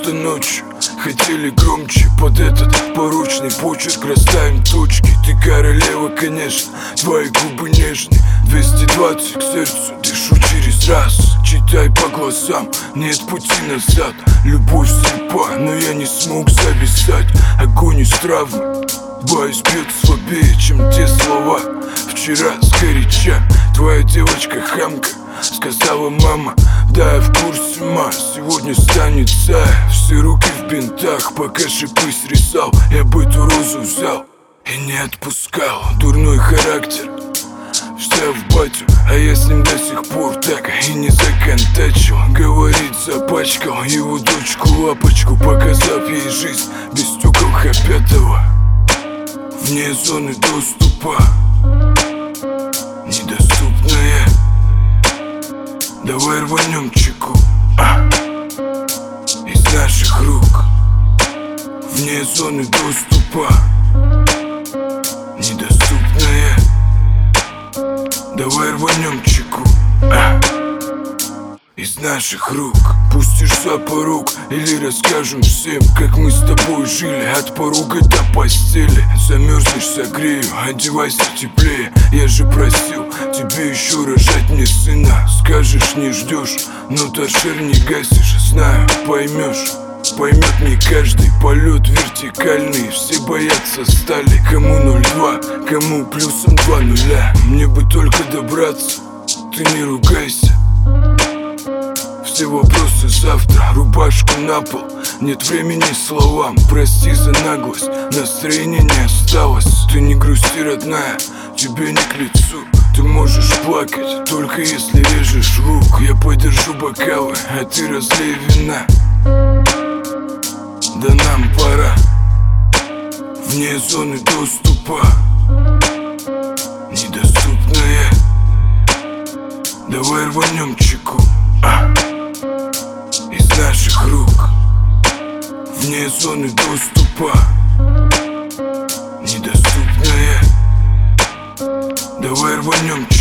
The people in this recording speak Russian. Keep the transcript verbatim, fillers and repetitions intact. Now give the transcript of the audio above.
что ночью хотели громче. Под этот порочный почерк расставим точки. Ты королева, конечно, твои губы нежные. Двести двадцать к сердцу, дышу через раз. Читай по глазам, нет пути назад. Любовь слепа, но я не смог зависать. Огонь из травмы, боюсь, бьет слабее, чем те слова. Вчера сгоряча твоя девочка хамка сказала: мама, да, я в курсе, ма, сегодня станет царь. Все руки в бинтах, пока шипы срезал. Я бы эту розу взял и не отпускал. Дурной характер встал в батю, а я с ним до сих пор так и не законтачил. Говорит, запачкал его дочку лапочку, показав ей жизнь без стекол Х-пятого. Вне зоны доступа, недоступная. Давай рванем чеку, а, из наших рук. Вне зоны доступа, недоступная. Давай рванем чеку, а, из наших рук. Пустишь за порог или расскажем всем, как мы с тобой жили от порога до постели. Замерзнешь, согрею, одевайся теплее. Я же просил тебе еще рожать мне сына. Скажешь, не ждешь, но торшер не гасишь. Знаю, поймешь, поймет не каждый. Полет вертикальный, все боятся стали. Кому ноль два, кому плюсом два нуля. Мне бы только добраться, ты не ругайся. Все вопросы завтра, рубашку на пол. Нет времени словам, прости за наглость. Настроения не осталось. Ты не грусти, родная, тебе не к лицу. Ты можешь плакать, только если режешь лук. Я подержу бокалы, а ты разлей вина. Да нам пора. Вне зоны доступа, недоступная. Давай рванем чеку, а, из наших рук. Вне зоны доступа, недоступная. Давай рванем чеку.